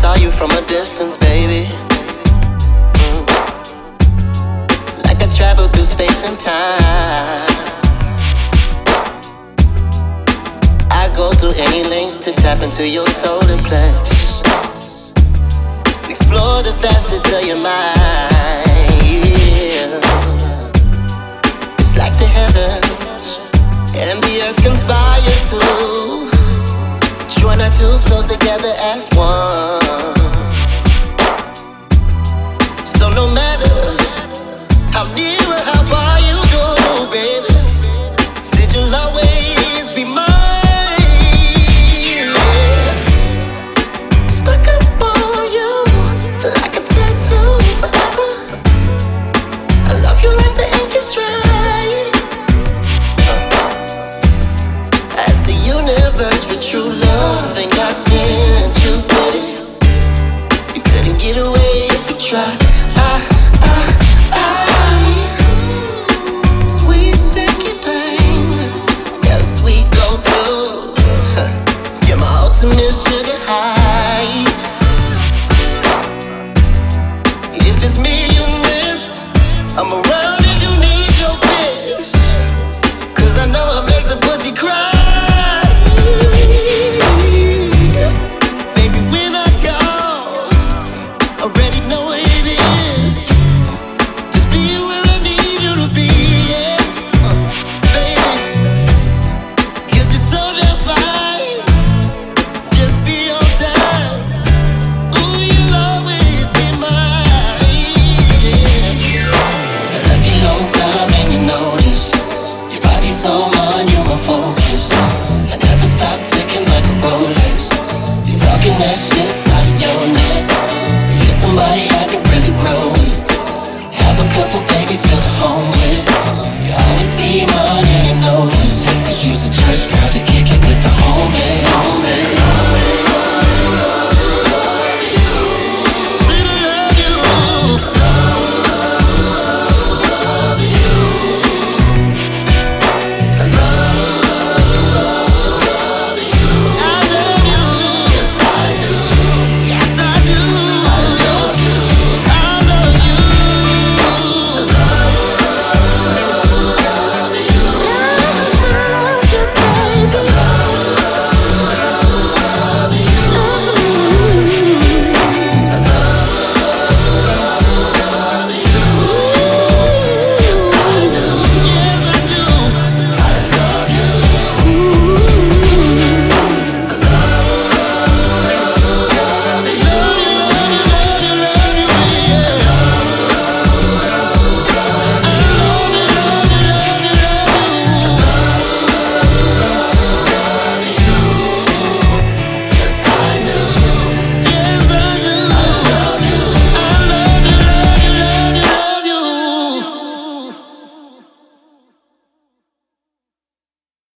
saw you from a distance, baby. Like I traveled through space and time. I go through any lengths to tap into your soul and flesh. Explore the facets of your mind, yeah. It's like the heavens and the earth conspire to join our two souls together as one. So no matter how near or how far you go, baby, said you'll always be mine. Stuck up on you like a tattoo forever. I love you like the ink is dry. As the universe for true love, and God sent you, baby. You couldn't get away if you tried. Sweet sticky thing, got a sweet go-to. You're my ultimate sugar high. If it's me you miss, I'm around if you need your fix. 'Cause I know I make the pussy cry. Baby, when I call, already know what it is. Just be where I need you to be, yeah. Baby, 'cause you're so damn fine. Just be on time. Ooh, you'll always be mine, yeah. I love you long time and you notice. Your body's so mine, you're my focus. I never stop ticking like a Rolex. You talking that shit out of your neck. You're somebody